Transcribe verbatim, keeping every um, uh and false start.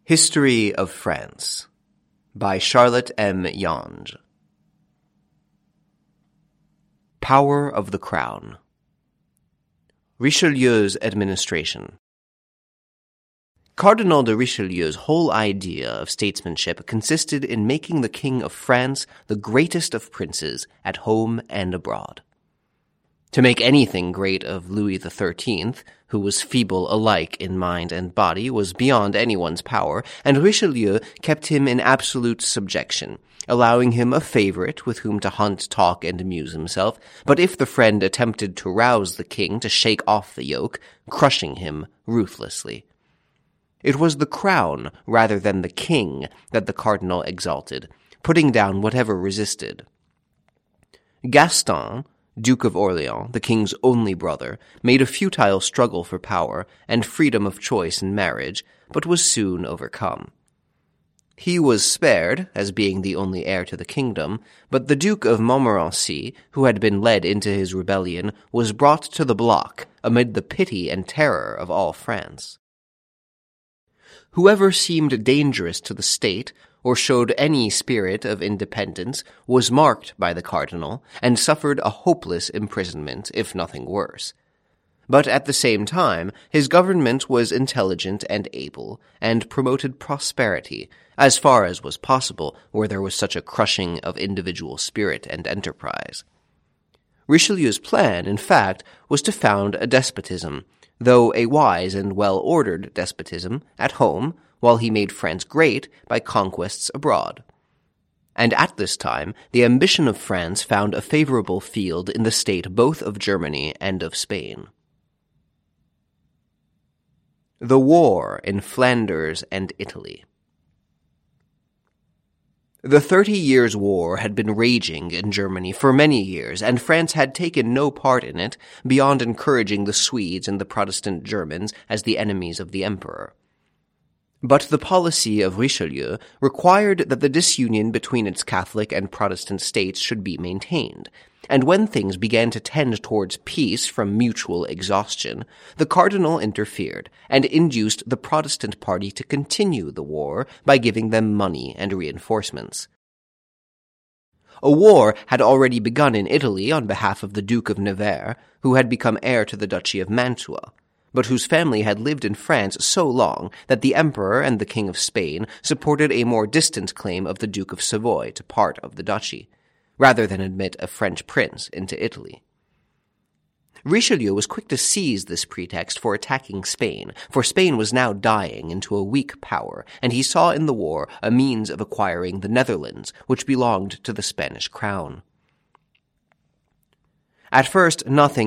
History of France by Charlotte M. Yonge. Power of the Crown. Richelieu's administration. Cardinal de Richelieu's whole idea of statesmanship consisted in making the King of France the greatest of princes at home and abroad. To make anything great of Louis the Thirteenth, who was feeble alike in mind and body, was beyond anyone's power, and Richelieu kept him in absolute subjection, allowing him a favorite with whom to hunt, talk, and amuse himself, but if the friend attempted to rouse the king to shake off the yoke, crushing him ruthlessly. It was the crown rather than the king that the cardinal exalted, putting down whatever resisted. Gaston, Duke of Orleans, the king's only brother, made a futile struggle for power and freedom of choice in marriage, but was soon overcome. He was spared, as being the only heir to the kingdom, but the Duke of Montmorency, who had been led into his rebellion, was brought to the block amid the pity and terror of all France. Whoever seemed dangerous to the state, or showed any spirit of independence, was marked by the cardinal, and suffered a hopeless imprisonment, if nothing worse. But at the same time, his government was intelligent and able, and promoted prosperity, as far as was possible where there was such a crushing of individual spirit and enterprise. Richelieu's plan, in fact, was to found a despotism, though a wise and well-ordered despotism, at home, while he made France great by conquests abroad. And at this time, the ambition of France found a favorable field in the state both of Germany and of Spain. The War in Flanders and Italy. The Thirty Years' War had been raging in Germany for many years, and France had taken no part in it beyond encouraging the Swedes and the Protestant Germans as the enemies of the emperor. But the policy of Richelieu required that the disunion between its Catholic and Protestant states should be maintained, and when things began to tend towards peace from mutual exhaustion, the cardinal interfered and induced the Protestant party to continue the war by giving them money and reinforcements. A war had already begun in Italy on behalf of the Duke of Nevers, who had become heir to the Duchy of Mantua, but whose family had lived in France so long that the Emperor and the King of Spain supported a more distant claim of the Duke of Savoy to part of the duchy, rather than admit a French prince into Italy. Richelieu was quick to seize this pretext for attacking Spain, for Spain was now dying into a weak power, and he saw in the war a means of acquiring the Netherlands, which belonged to the Spanish crown. At first, nothing